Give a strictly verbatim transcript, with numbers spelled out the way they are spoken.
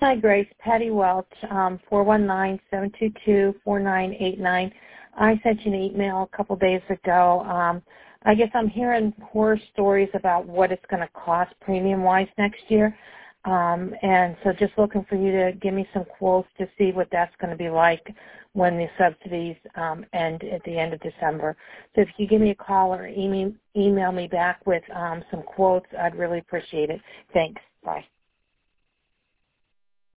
Hi, Grace. Patty Welch, um, four one nine, seven two two, four nine eight nine. I sent you an email a couple days ago. Um, I guess I'm hearing horror stories about what it's going to cost premium-wise next year. Um, and so just looking for you to give me some quotes to see what that's going to be like when the subsidies um, end at the end of December. So if you give me a call or email, email me back with um, some quotes, I'd really appreciate it. Thanks. Bye.